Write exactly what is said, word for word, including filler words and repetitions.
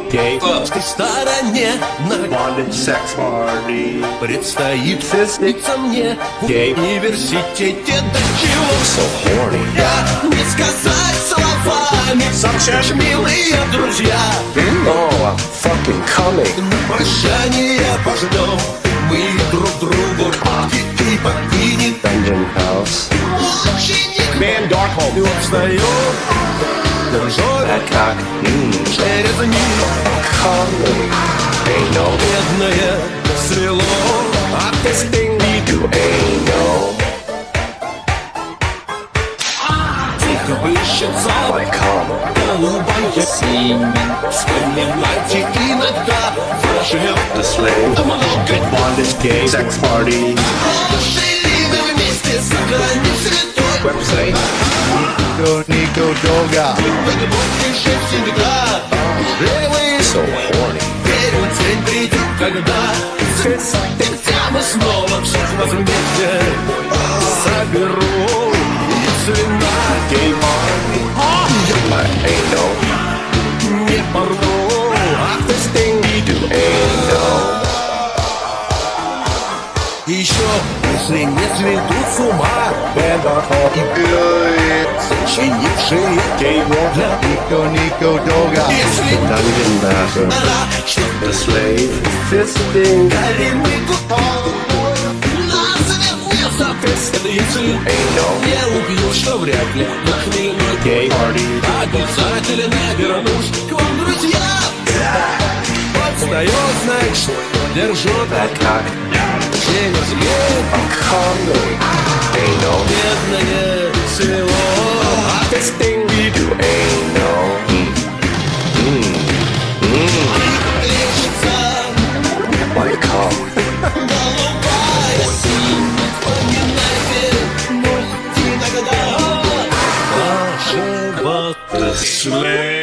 гейской стороне на Bondage sex party. предстоит феститься мне в университете. До чего So horny. я не сказать словами, Suction. милые друзья. Oh, I'm fucking coming. На прощание пождем мы друг другу и, и покинет Dungeon House. ученик. Man, Darkhold. И он встает, держит That cock. Mmm. через них. Coming. Ain't no. Бедное свело от This thing we do ain't no. тихо блещется My cum. голубая синь. Вспоминайте иногда ваших The slave. много Bondage gay sex party. жили мы вместе за границей той. Website. Nico, Nico Doga. Глубокий же всегда. Живы, So horny. верю, день придет, когда Тогда мы снова всех вас вместе соберу. Если на Gay party. I ain't no. не порву, а This thing we do ain't no. еще, если не сведут с ума Band Darkhold. сочинившие Gay water. Nico, Nico Doga. Если Dungeon bathroom. она, что The slave. This thing горемый купол назовет место если ain't no. не убью, что вряд ли на хмельной Gay party. обязательно вернусь к вам, друзья. Подстает, значит, держу That cock. через гей. Coming. Ain't no. Бедное село. This thing we do ain't no. Лечится My cum. голубая синь. Вспоминайте, может, иногда нашего слэя.